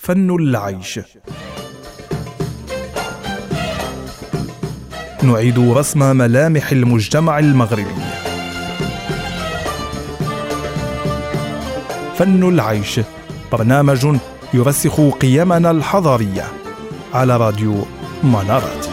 فن العيش. نعيد رسم ملامح المجتمع المغربي. فن العيش، برنامج يرسخ قيمنا الحضارية، على راديو منارات.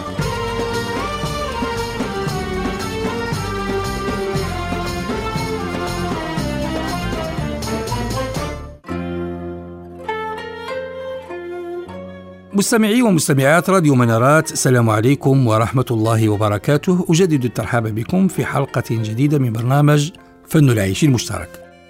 مستمعي ومستمعات راديو منارات، السلام عليكم ورحمة الله وبركاته. أجدد الترحاب بكم في حلقة جديدة من برنامج فن العيش المشترك.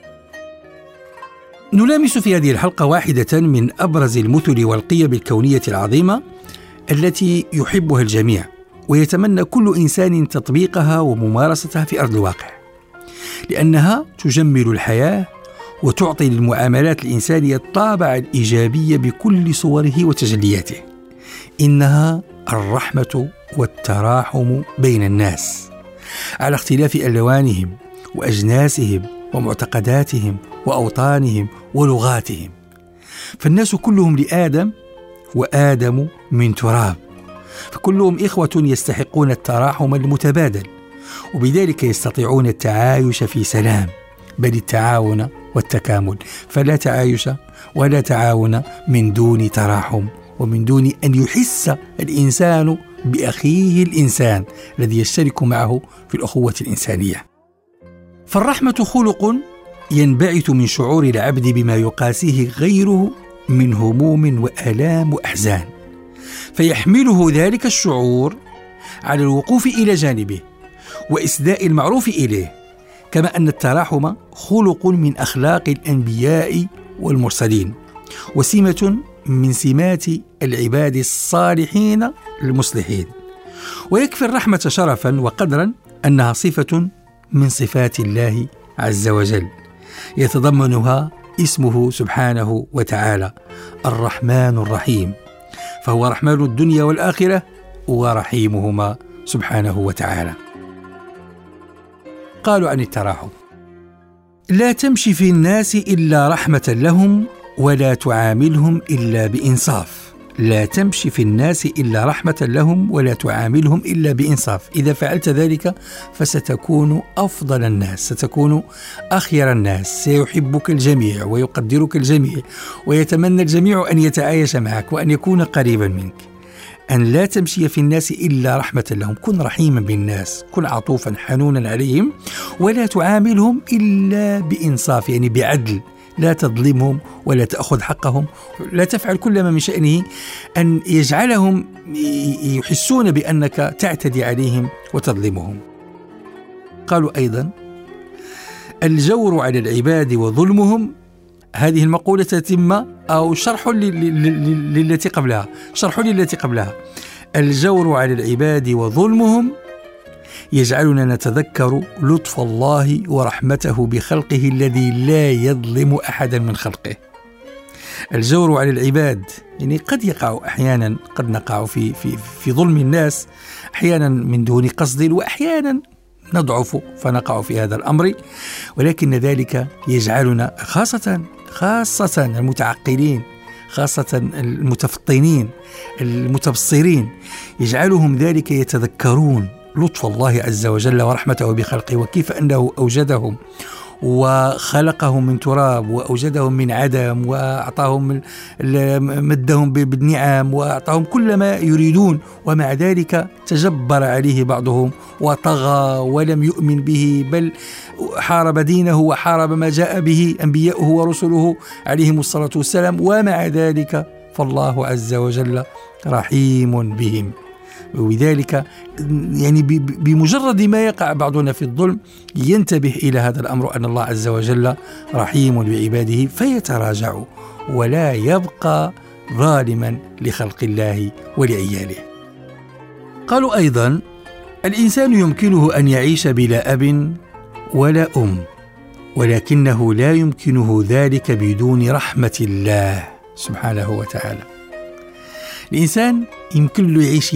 نلامس في هذه الحلقة واحدة من أبرز المثل والقيم الكونية العظيمة التي يحبها الجميع، ويتمنى كل إنسان تطبيقها وممارستها في أرض الواقع، لأنها تجمل الحياة وتعطي للمعاملات الإنسانية الطابع الإيجابي بكل صوره وتجلياته. إنها الرحمة والتراحم بين الناس على اختلاف ألوانهم وأجناسهم ومعتقداتهم وأوطانهم ولغاتهم، فالناس كلهم لآدم، وآدم من تراب، فكلهم إخوة يستحقون التراحم المتبادل، وبذلك يستطيعون التعايش في سلام، بل التعاون والتكامل. فلا تعايش ولا تعاون من دون تراحم، ومن دون أن يحس الإنسان بأخيه الإنسان الذي يشترك معه في الأخوة الإنسانية. فالرحمة خلق ينبعث من شعور العبد بما يقاسيه غيره من هموم وآلام وأحزان، فيحمله ذلك الشعور على الوقوف إلى جانبه وإسداء المعروف إليه، كما أن التراحم خلق من أخلاق الأنبياء والمرسلين، وسمة من سمات العباد الصالحين المصلحين. ويكفي الرحمة شرفا وقدرا أنها صفة من صفات الله عز وجل، يتضمنها اسمه سبحانه وتعالى الرحمن الرحيم، فهو رحمن الدنيا والآخرة ورحيمهما سبحانه وتعالى. قالوا عن التراحم: لا تمشي في الناس إلا رحمة لهم ولا تعاملهم إلا بإنصاف. لا تمشي في الناس إلا رحمة لهم ولا تعاملهم إلا بإنصاف. إذا فعلت ذلك فستكون أفضل الناس، ستكون أخير الناس، سيحبك الجميع ويقدرك الجميع، ويتمنى الجميع أن يتعايش معك وأن يكون قريبا منك. أن لا تمشي في الناس إلا رحمة لهم، كن رحيما بالناس، كن عطوفا حنونا عليهم، ولا تعاملهم إلا بإنصاف، يعني بعدل، لا تظلمهم ولا تأخذ حقهم، لا تفعل كل ما من شأنه أن يجعلهم يحسون بأنك تعتدي عليهم وتظلمهم. قالوا أيضا: الجور على العباد وظلمهم. هذه المقولة تتم أو شرح للتي قبلها. الجور على العباد وظلمهم يجعلنا نتذكر لطف الله ورحمته بخلقه الذي لا يظلم أحدا من خلقه. الجور على العباد يعني قد يقع أحيانا، قد نقع في ظلم الناس أحيانا من دون قصد، وأحيانا نضعف فنقع في هذا الأمر، ولكن ذلك يجعلنا خاصة المتعقلين، خاصة المتفطنين المتبصرين، يجعلهم ذلك يتذكرون لطف الله عز وجل ورحمته بخلقه، وكيف أنه أوجدهم وخلقهم من تراب، وأوجدهم من عدم، وأعطاهم مدهم بالنعم، وأعطاهم كل ما يريدون، ومع ذلك تجبر عليه بعضهم وطغى ولم يؤمن به، بل حارب دينه وحارب ما جاء به أنبياؤه ورسله عليهم الصلاة والسلام، ومع ذلك فالله عز وجل رحيم بهم. وذلك يعني بمجرد ما يقع بعضنا في الظلم ينتبه إلى هذا الأمر، أن الله عز وجل رحيم بعباده، فيتراجع ولا يبقى ظالما لخلق الله ولعياله. قالوا أيضا: الإنسان يمكنه أن يعيش بلا أب ولا أم، ولكنه لا يمكنه ذلك بدون رحمة الله سبحانه وتعالى. الإنسان يمكن له يعيش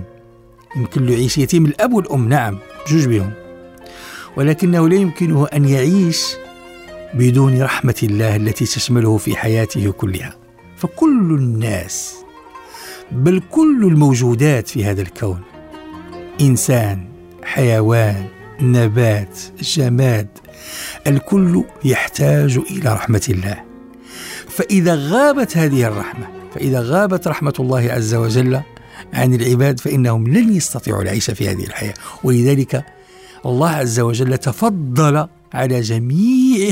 يتيم، الأب والأم نعم جوج بهم، ولكنه لا يمكنه أن يعيش بدون رحمة الله التي تشمله في حياته كلها. فكل الناس، بل كل الموجودات في هذا الكون، إنسان، حيوان، نبات، جماد، الكل يحتاج إلى رحمة الله. فإذا غابت هذه الرحمة، فإذا غابت رحمة الله عز وجل عن العباد، فإنهم لن يستطيعوا العيش في هذه الحياة. ولذلك الله عز وجل تفضل على جميع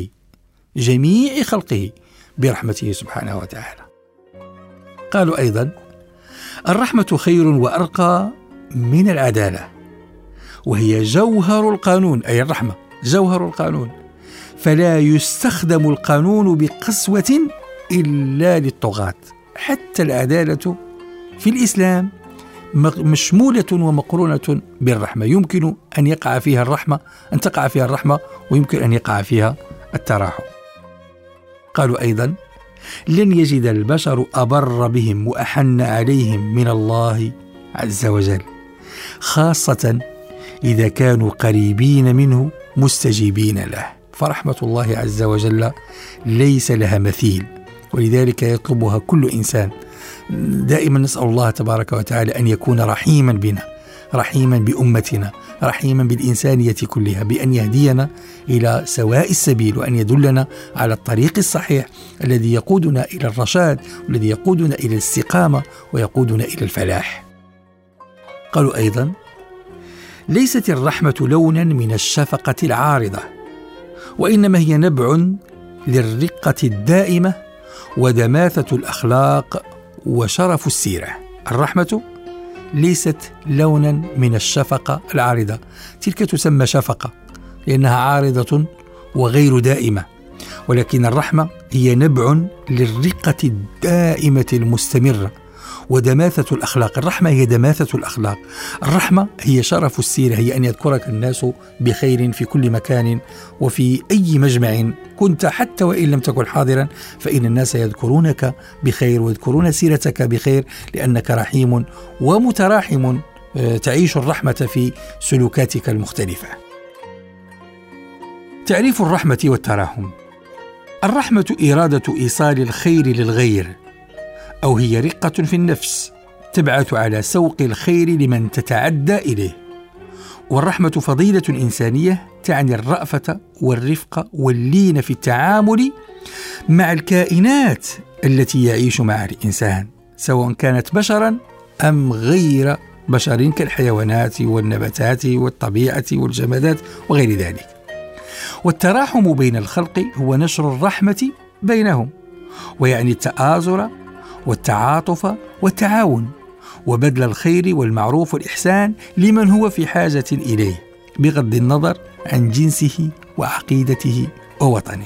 خلقه برحمته سبحانه وتعالى. قالوا أيضا: الرحمة خير وأرقى من العدالة، وهي جوهر القانون، أي الرحمة جوهر القانون، فلا يستخدم القانون بقسوة إلا للطغاة. حتى العدالة في الإسلام مشمولة ومقرونة بالرحمة، يمكن أن تقع فيها الرحمة ويمكن أن يقع فيها التراحم. قالوا أيضا: لن يجد البشر أبر بهم وأحن عليهم من الله عز وجل، خاصة إذا كانوا قريبين منه مستجيبين له. فرحمة الله عز وجل ليس لها مثيل، ولذلك يطلبها كل إنسان. دائما نسأل الله تبارك وتعالى أن يكون رحيما بنا، رحيما بأمتنا، رحيما بالإنسانية كلها، بأن يهدينا إلى سواء السبيل، وأن يدلنا على الطريق الصحيح الذي يقودنا إلى الرشاد، والذي يقودنا إلى الاستقامة، ويقودنا إلى الفلاح. قالوا أيضا: ليست الرحمة لونا من الشفقة العارضة، وإنما هي نبع للرقة الدائمة ودماثة الأخلاق وشرف السيرة. الرحمة ليست لونا من الشفقة العارضة، تلك تسمى شفقة لأنها عارضة وغير دائمة، ولكن الرحمة هي نبع للرقة الدائمة المستمرة ودماثة الأخلاق. الرحمة هي دماثة الأخلاق، الرحمة هي شرف السيرة، هي أن يذكرك الناس بخير في كل مكان وفي أي مجمع كنت، حتى وإن لم تكن حاضرا فإن الناس يذكرونك بخير ويذكرون سيرتك بخير، لأنك رحيم ومتراحم تعيش الرحمة في سلوكاتك المختلفة. تعريف الرحمة والتراحم: الرحمة إرادة إيصال الخير للغير، أو هي رقة في النفس تبعث على سوق الخير لمن تتعدى إليه. والرحمة فضيلة إنسانية تعني الرأفة والرفق واللين في التعامل مع الكائنات التي يعيش معها الإنسان، سواء كانت بشرا أم غير بشر، كالحيوانات والنباتات والطبيعة والجمادات وغير ذلك. والتراحم بين الخلق هو نشر الرحمة بينهم، ويعني التآزر والتعاطف والتعاون، وبذل الخير والمعروف والإحسان لمن هو في حاجة إليه، بغض النظر عن جنسه وعقيدته ووطنه.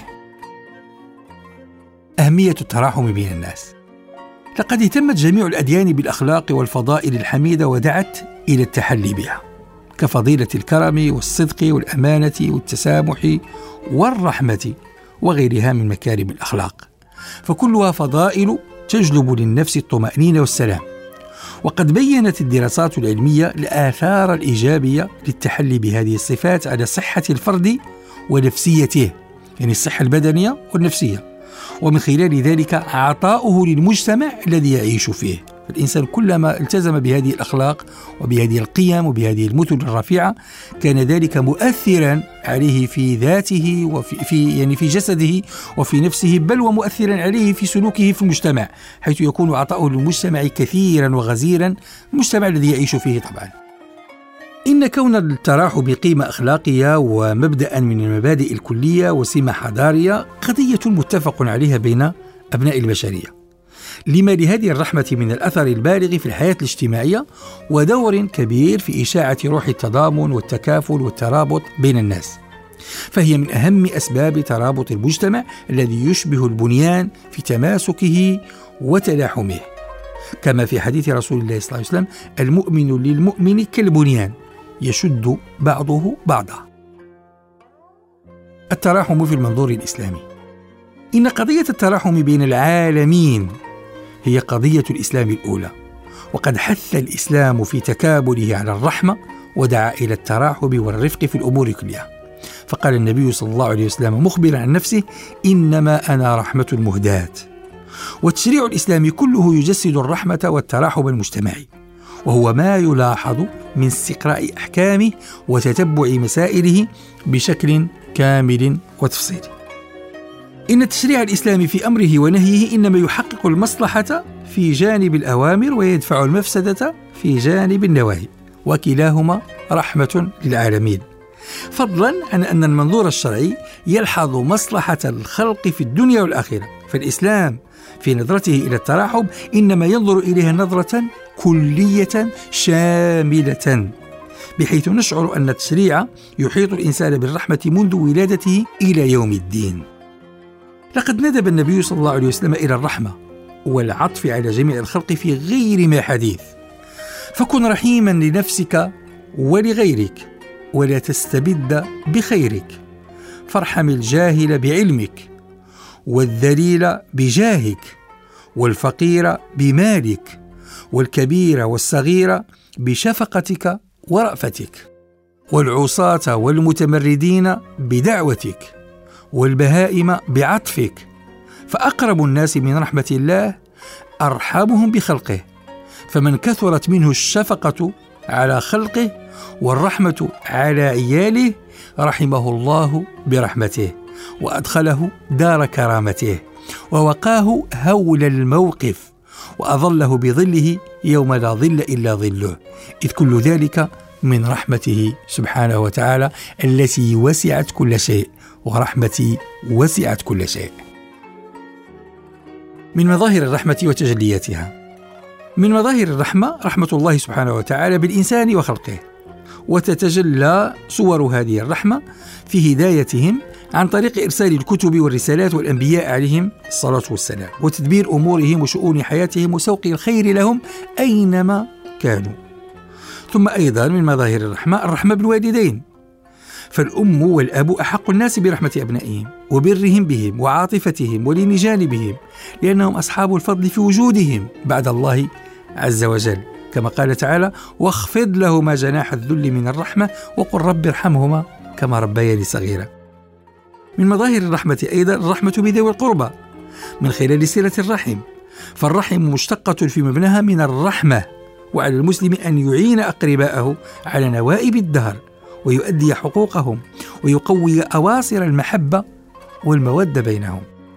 أهمية التراحم بين الناس: لقد اهتمت جميع الأديان بالأخلاق والفضائل الحميدة ودعت إلى التحلي بها، كفضيلة الكرم والصدق والأمانة والتسامح والرحمة وغيرها من مكارم الأخلاق، فكلها فضائل تجلب للنفس الطمأنينة والسلام. وقد بيّنت الدراسات العلمية الآثار الإيجابية للتحلي بهذه الصفات على صحة الفرد ونفسيته، يعني الصحة البدنية والنفسية، ومن خلال ذلك عطاؤه للمجتمع الذي يعيش فيه. الإنسان كلما التزم بهذه الأخلاق وبهذه القيم وبهذه المثل الرفيعة كان ذلك مؤثرا عليه في ذاته وفي في جسده وفي نفسه، بل ومؤثرا عليه في سلوكه في المجتمع، حيث يكون عطاؤه للمجتمع كثيرا وغزيرا، المجتمع الذي يعيش فيه طبعا. إن كون التراحم قيمة أخلاقية ومبدأ من المبادئ الكلية وسمة حضارية قضية متفق عليها بين أبناء البشرية، لما لهذه الرحمة من الأثر البالغ في الحياة الاجتماعية ودور كبير في إشاعة روح التضامن والتكافل والترابط بين الناس، فهي من أهم أسباب ترابط المجتمع الذي يشبه البنيان في تماسكه وتلاحمه، كما في حديث رسول الله صلى الله عليه وسلم: المؤمن للمؤمن كالبنيان يشد بعضه بعضا. التراحم في المنظور الإسلامي: إن قضية التراحم بين العالمين هي قضية الإسلام الأولى، وقد حث الإسلام في تكابله على الرحمة ودعا إلى التراحم والرفق في الأمور كلها، فقال النبي صلى الله عليه وسلم مخبرا عن نفسه: إنما أنا رحمة مهداة. والتشريع الإسلامي كله يجسد الرحمة والتراحم المجتمعي، وهو ما يلاحظ من استقراء أحكامه وتتبع مسائله بشكل كامل وتفصيلي. إن التشريع الإسلامي في أمره ونهيه إنما يحقق المصلحة في جانب الأوامر ويدفع المفسدة في جانب النواهي، وكلاهما رحمة للعالمين، فضلا عن أن المنظور الشرعي يلحظ مصلحة الخلق في الدنيا والآخرة. فالإسلام في نظرته إلى التراحم إنما ينظر إليها نظرة كلية شاملة، بحيث نشعر أن التشريع يحيط الإنسان بالرحمة منذ ولادته إلى يوم الدين. لقد ندب النبي صلى الله عليه وسلم إلى الرحمة والعطف على جميع الخلق في غير ما حديث، فكن رحيما لنفسك ولغيرك ولا تستبد بخيرك، فارحم الجاهل بعلمك والذليل بجاهك والفقير بمالك والكبير والصغير بشفقتك ورأفتك والعصاة والمتمردين بدعوتك والبهائم بعطفك، فأقرب الناس من رحمة الله أرحمهم بخلقه، فمن كثرت منه الشفقة على خلقه والرحمة على عياله رحمه الله برحمته وأدخله دار كرامته ووقاه هول الموقف وأظله بظله يوم لا ظل إلا ظله، إذ كل ذلك من رحمته سبحانه وتعالى التي وسعت كل شيء، ورحمتي وسعت كل شيء. من مظاهر الرحمة وتجلياتها: من مظاهر الرحمة رحمة الله سبحانه وتعالى بالإنسان وخلقه، وتتجلى صور هذه الرحمة في هدايتهم عن طريق إرسال الكتب والرسالات والأنبياء عليهم الصلاة والسلام، وتدبير أمورهم وشؤون حياتهم وسوق الخير لهم أينما كانوا. ثم أيضا من مظاهر الرحمة بالوالدين، فالأم والأب أحق الناس برحمة أبنائهم وبرهم بهم وعاطفتهم ولين جانبهم، لأنهم أصحاب الفضل في وجودهم بعد الله عز وجل، كما قال تعالى: واخفض لهما جناح الذل من الرحمة وقل رب ارحمهما كما ربياني صغيرا. من مظاهر الرحمة أيضا الرحمة بذوي القربى من خلال صلة الرحم، فالرحم مشتقة في مبناها من الرحمة، وعلى المسلم أن يعين أقرباءه على نوائب الدهر ويؤدي حقوقهم ويقوي أواصر المحبة والمودة بينهم.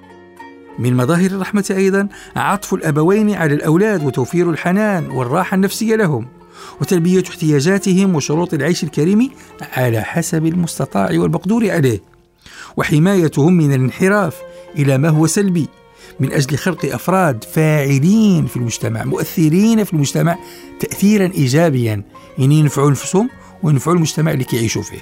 من مظاهر الرحمة أيضا عطف الأبوين على الأولاد وتوفير الحنان والراحة النفسية لهم وتلبية احتياجاتهم وشروط العيش الكريم على حسب المستطاع والمقدور عليه، وحمايتهم من الانحراف إلى ما هو سلبي من أجل خلق أفراد فاعلين في المجتمع مؤثرين في المجتمع تأثيرا إيجابيا ينفعوا أنفسهم وينفعوا المجتمع اللي كيعيشوا فيه.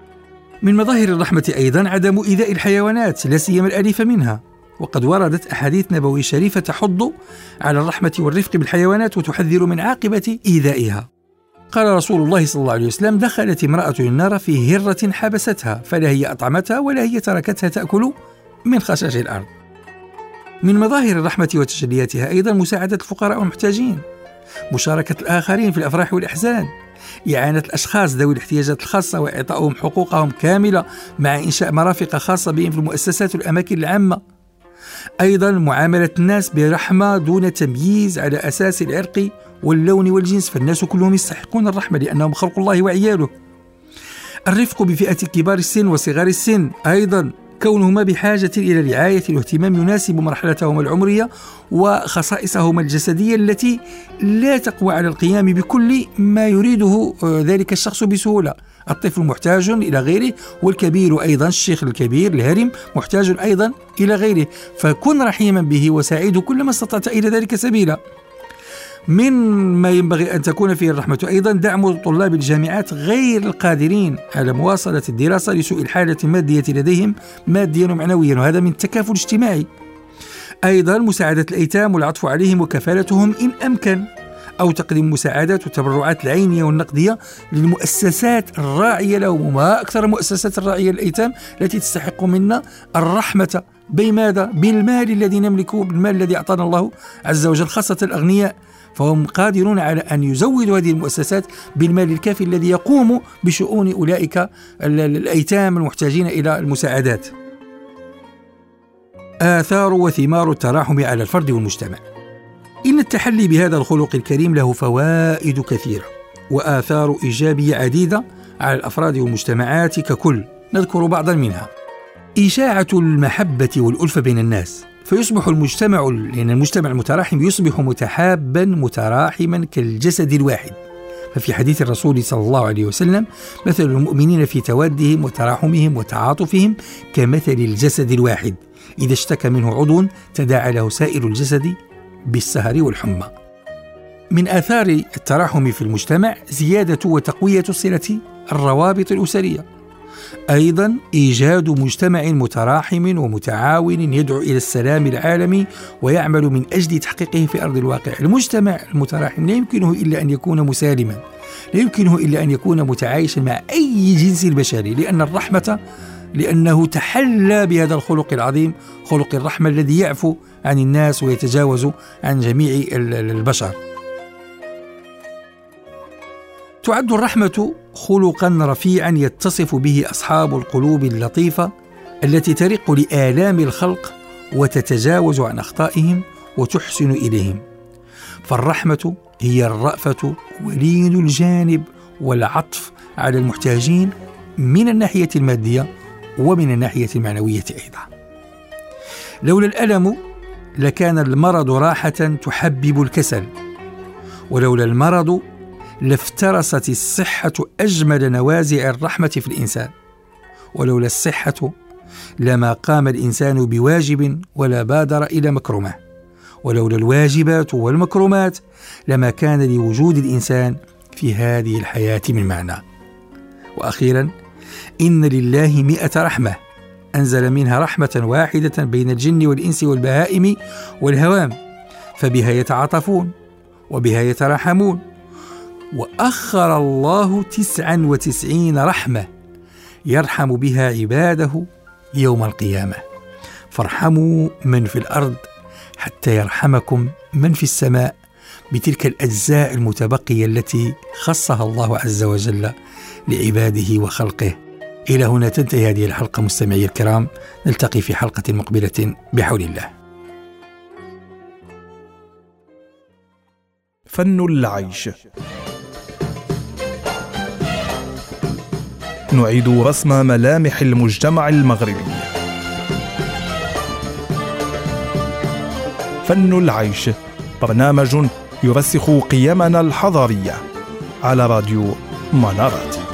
من مظاهر الرحمة أيضا عدم إيذاء الحيوانات لا سيما الأليفة منها، وقد وردت أحاديث نبوية شريفة تحض على الرحمة والرفق بالحيوانات وتحذر من عاقبة إيذائها. قال رسول الله صلى الله عليه وسلم: دخلت امرأة النار في هرة حبستها فلا هي أطعمتها ولا هي تركتها تأكل من خشاش الأرض. من مظاهر الرحمة وتجلياتها أيضا مساعدة الفقراء والمحتاجين، مشاركة الآخرين في الأفراح والأحزان، إعانة الأشخاص ذوي الاحتياجات الخاصة وإعطائهم حقوقهم كاملة مع إنشاء مرافق خاصة بهم في المؤسسات والأماكن العامة. أيضا معاملة الناس برحمة دون تمييز على أساس العرق واللون والجنس، فالناس كلهم يستحقون الرحمة لأنهم خلق الله وعياله. الرفق بفئة كبار السن وصغار السن، أيضا كونهما بحاجة إلى رعاية واهتمام يناسب مرحلتهما العمرية وخصائصهما الجسدية التي لا تقوى على القيام بكل ما يريده ذلك الشخص بسهولة. الطفل محتاج إلى غيره، والكبير أيضا الشيخ الكبير الهرم محتاج أيضا إلى غيره، فكن رحيما به وساعده كلما استطعت إلى ذلك سبيلا. من ما ينبغي أن تكون فيه الرحمة أيضا دعم طلاب الجامعات غير القادرين على مواصلة الدراسة لسوء الحالة المادية لديهم ماديا ومعنويا، وهذا من التكافل الاجتماعي. أيضا مساعدة الأيتام والعطف عليهم وكفالتهم إن أمكن، أو تقديم مساعدات والتبرعات العينية والنقدية للمؤسسات الراعية لهم، وما أكثر المؤسسات الراعية للأيتام التي تستحق منا الرحمة. بماذا؟ بالمال الذي نملكه، بالمال الذي أعطانا الله عز وجل، خاصة الأغنياء، فهم قادرون على أن يزودوا هذه المؤسسات بالمال الكافي الذي يقوم بشؤون أولئك الأيتام المحتاجين إلى المساعدات. آثار وثمار التراحم على الفرد والمجتمع. إن التحلي بهذا الخلق الكريم له فوائد كثيرة وآثار إيجابية عديدة على الأفراد والمجتمعات ككل، نذكر بعضا منها. إشاعة المحبة والألفة بين الناس، فيصبح المجتمع، لأن المجتمع المتراحم يصبح متحابا متراحما كالجسد الواحد. ففي حديث الرسول صلى الله عليه وسلم: مثل المؤمنين في توادهم وتراحمهم وتعاطفهم كمثل الجسد الواحد، إذا اشتكى منه عضو تداعى له سائر الجسد بالسهر والحمى. من آثار التراحم في المجتمع زيادة وتقوية صلة الروابط الأسرية. أيضا إيجاد مجتمع متراحم ومتعاون يدعو إلى السلام العالمي ويعمل من أجل تحقيقه في أرض الواقع. المجتمع المتراحم لا يمكنه إلا أن يكون مسالما، لا يمكنه إلا أن يكون متعايشا مع أي جنس بشري، لأنه تحلى بهذا الخلق العظيم، خلق الرحمة الذي يعفو عن الناس ويتجاوز عن جميع البشر. تعد الرحمة خلقا رفيعا يتصف به أصحاب القلوب اللطيفة التي ترق لآلام الخلق وتتجاوز عن أخطائهم وتحسن إليهم. فالرحمة هي الرأفة ولين الجانب والعطف على المحتاجين من الناحية المادية ومن الناحية المعنوية أيضا. لولا الألم لكان المرض راحة تحبب الكسل، ولولا المرض لافترست الصحة أجمل نوازع الرحمة في الإنسان، ولولا الصحة لما قام الإنسان بواجب ولا بادر إلى مكرمة، ولولا الواجبات والمكرمات لما كان لوجود الإنسان في هذه الحياة من معنى. وأخيرا، إن لله 100 رحمة أنزل منها رحمة واحدة بين الجن والإنس والبهائم والهوام، فبها يتعاطفون وبها يتراحمون. وأخر الله 99 رحمة يرحم بها عباده يوم القيامة. فارحموا من في الأرض حتى يرحمكم من في السماء، بتلك الأجزاء المتبقية التي خصها الله عز وجل لعباده وخلقه. إلى هنا تنتهي هذه الحلقة مستمعي الكرام، نلتقي في حلقة مقبلة بحول الله. فن العيش. نعيد رسم ملامح المجتمع المغربي. فن العيش، برنامج يرسخ قيمنا الحضارية، على راديو منارات.